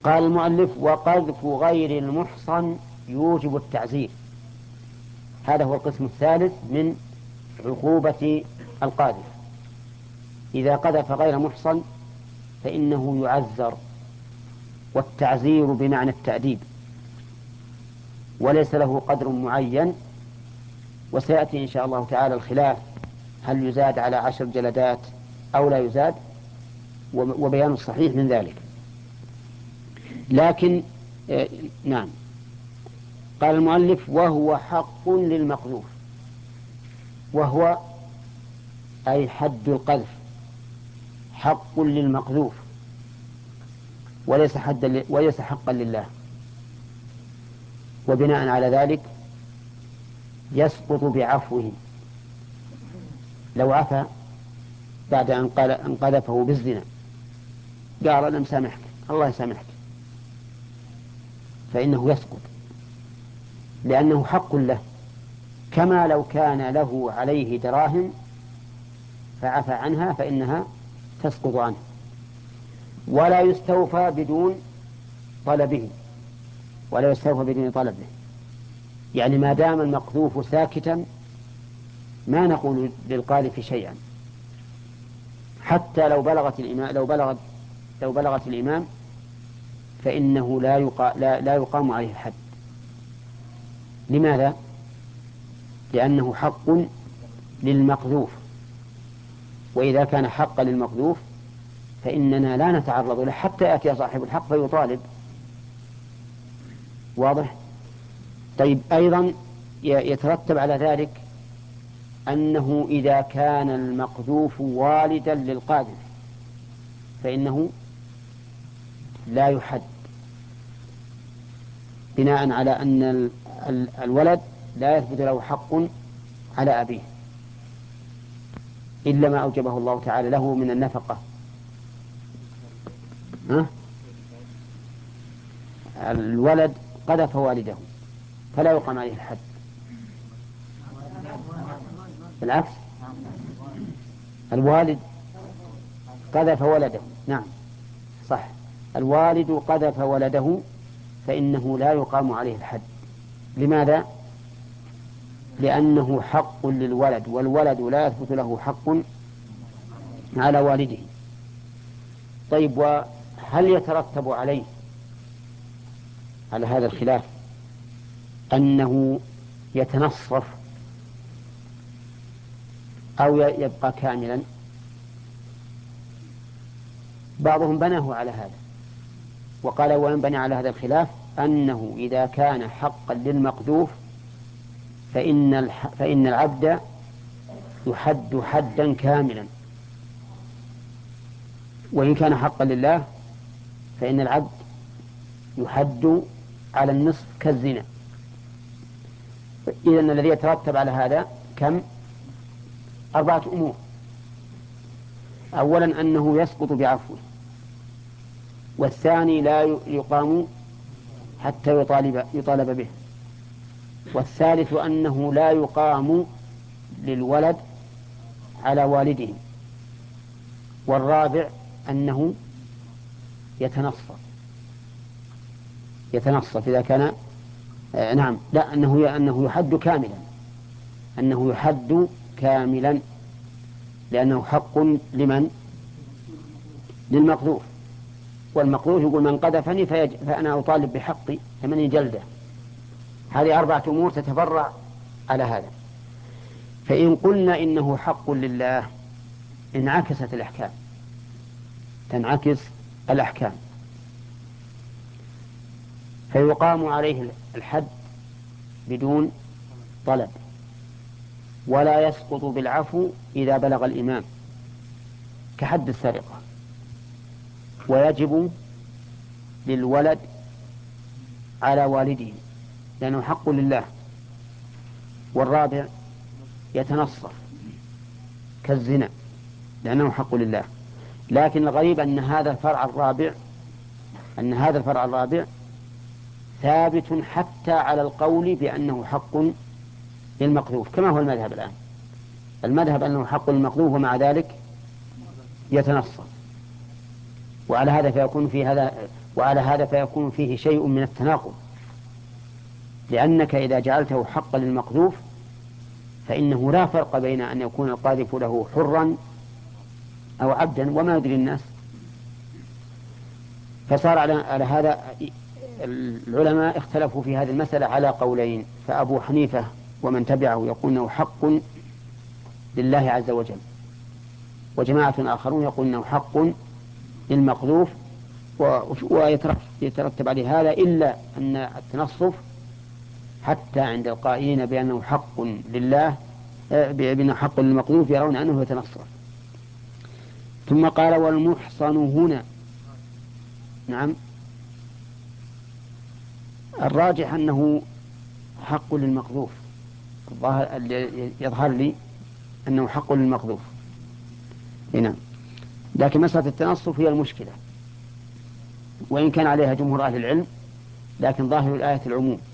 قال المؤلف: وقذف غير المحصن يوجب التعزير. هذا هو القسم الثالث من عقوبة القاذف. إذا قذف غير محصن فإنه يعزر، والتعزير بمعنى التأديب، وليس له قدر معين. وسيأتي إن شاء الله تعالى الخلاف هل يزاد على 10 جلدات أو لا يزاد، وبيان الصحيح من ذلك. لكن نعم. قال المؤلف: وهو حق للمقذوف. وهو أي حد القذف حق للمقذوف، وليس حقا لله. وبناء على ذلك يسقط بعفوه. لو عفا بعد أن قذفه بالزنا، قال: أنا مسامحك، الله يسامحك، فإنه يسقط، لأنه حق له، كما لو كان له عليه دراهم فعفى عنها فإنها تسقط عنه. ولا يستوفى بدون طلبه، ولا يستوفى بدون طلبه. يعني ما دام المقذوف ساكتا ما نقول للقاذف شيئا، حتى لو بلغت الإمام فإنه لا يقام عليه الحد. لماذا؟ لأنه حق للمقذوف، وإذا كان حقا للمقذوف فإننا لا نتعرض له حتى يأتي صاحب الحق فيطالب. واضح؟ طيب، أيضا يترتب على ذلك أنه إذا كان المقذوف والدا للقاذف فإنه لا يحد، بناء على أن الولد لا يثبت له حق على أبيه إلا ما أوجبه الله تعالى له من النفقة. ها؟ الولد قذف والده فلا يقام عليه الحد، بالعكس، الوالد قذف ولده. نعم صح، الوالد قذف ولده فإنه لا يقام عليه الحد. لماذا؟ لأنه حق للولد، والولد لا يثبت له حق على والده. طيب، وهل يترتب عليه على هذا الخلاف أنه يتنصف أو يبقى كاملا؟ بعضهم بناه على هذا وقال: وينبني على هذا الخلاف أنه إذا كان حقا للمقذوف فإن العبد يحد حدا كاملا، وإن كان حقا لله فإن العبد يحد على النصف كالزنا. إذن الذي يترتب على هذا كم؟ 4 أمور. أولا أنه يسقط بعفوه، والثاني لا يقام حتى يطالب به، والثالث أنه لا يقام للولد على والده، والرابع أنه يتنصف إذا كان نعم، لا، أنه يحد كاملا، أنه يحد كاملا، لأنه حق لمن؟ للمقذوف. والمقذوف يقول: من قذفني فأنا أطالب بحقي 8 جلدة. هذه 4 أمور تتفرع على هذا. فإن قلنا إنه حق لله انعكست الأحكام، تنعكس الأحكام، فيقام عليه الحد بدون طلب، ولا يسقط بالعفو إذا بلغ الإمام كحد السرقة. ويجب للولد على والده لأنه حق لله. والرابع يتنصف كالزنا لأنه حق لله. لكن الغريب أن هذا الفرع الرابع ثابت حتى على القول بأنه حق للمقذوف، كما هو المذهب الآن. المذهب أنه حق للمقذوف ومع ذلك يتنصف. وعلى هذا فيكون في هذا وعلى هذا فيكون فيه شيء من التناقض، لأنك إذا جعلته حقا للمقذوف فإنه لا فرق بين أن يكون القاذف له حرا أو عبدا وما يدري الناس. فصار على هذا العلماء اختلفوا في هذه المسألة على قولين، فأبو حنيفة ومن تبعه يقول أنه حق لله عز وجل، وجماعة آخرون يقول أنه حق للمقذوف، ويترتب عليه هذا إلا أن التنصف حتى عند القائلين بأنه حق لله بأنه حق للمقذوف يرون أنه يتنصف. ثم قال والمحصن هنا، نعم الراجح أنه حق للمقذوف، يظهر لي أنه حق للمقذوف، نعم. لكن مسألة التنصف هي المشكلة، وإن كان عليها جمهور أهل العلم، لكن ظاهر الآية العموم،